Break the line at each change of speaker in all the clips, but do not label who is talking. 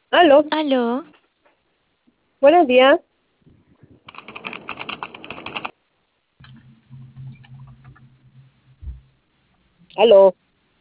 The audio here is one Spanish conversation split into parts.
Aló,
Aló,
buenos días. Aló,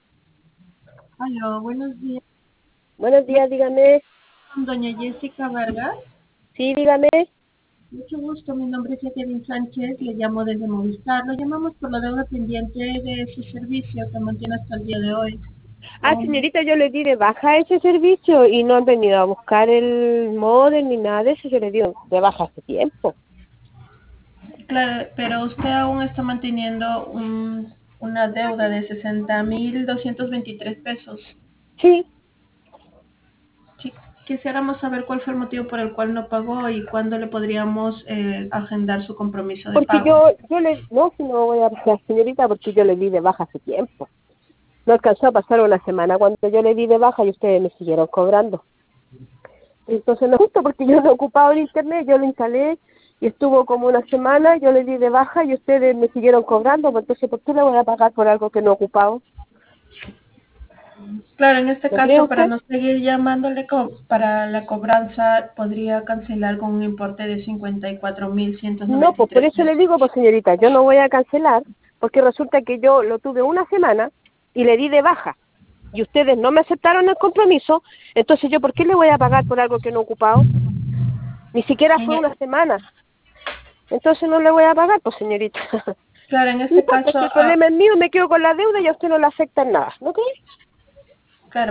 Aló, buenos días.
buenos
Me
días, dígame.
llamo doña Jessica Vargas.
Sí, dígame.
Mucho gusto, mi nombre es Jacqueline Sánchez, le llamo desde Movistar. Lo llamamos por la deuda pendiente de su servicio que mantiene hasta el día de hoy. Um,
Señorita, yo le di de baja ese servicio y no han venido a buscar el modem ni nada de eso. Yo le di de baja hace tiempo.
claro, pero usted aún está manteniendo una deuda de 60.223 pesos.
Sí,
Sí, quisiéramos saber cuál fue el motivo por el cual no pagó y cuándo le podríamos agendar su compromiso de
porque
pago.
no, si no voy a pasar, señorita, porque yo le di de baja hace tiempo. No alcanzó a pasar una semana cuando yo le di de baja y ustedes me siguieron cobrando. Entonces no es justo porque yo no he ocupado el internet, yo lo instalé y estuvo como una semana, yo le di de baja y ustedes me siguieron cobrando, pues entonces ¿por qué le voy a pagar por algo que no he ocupado?
Claro, en este
¿No cree
caso, para
usted?
no seguir llamándole para la cobranza, podría cancelar con un importe de cincuenta y cuatro mil ciento
No,
noventa y
pues por
tres
eso le
pesos.
digo, pues señorita, yo no voy a cancelar, porque resulta que yo lo tuve una semana y le di de baja y ustedes no me aceptaron el compromiso, entonces yo ¿por qué le voy a pagar por algo que no he ocupado? Ni siquiera
En
fue
e-
una semana, entonces no le voy a pagar, pues señorita.
claro, en
No
este
importa,
caso,
si el problema es mío, me quedo con la deuda y a usted no le afecta en nada, ¿no cree?